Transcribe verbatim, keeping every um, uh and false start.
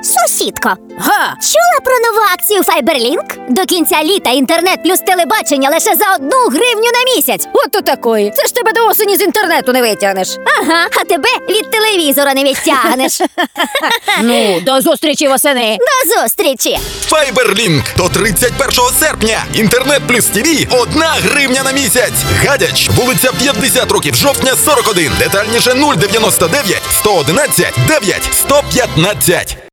Сусідко, Га! чула про нову акцію Fiberlink? До кінця літа інтернет плюс телебачення лише за одну гривню на місяць. От то такої. Це ж тебе до осені з інтернету не витягнеш. Ага, а тебе від телевізора не відтягнеш. Ну, до зустрічі восени. До зустрічі! Fiberlink до тридцять першого серпня. Інтернет плюс ТІВІ – одна гривня на місяць. Гадяч, вулиця п'ятдесят років жовтня, сорок один. Детальніше нуль дев'яносто дев'ять сто одинадцять дев'ять сто п'ятнадцять.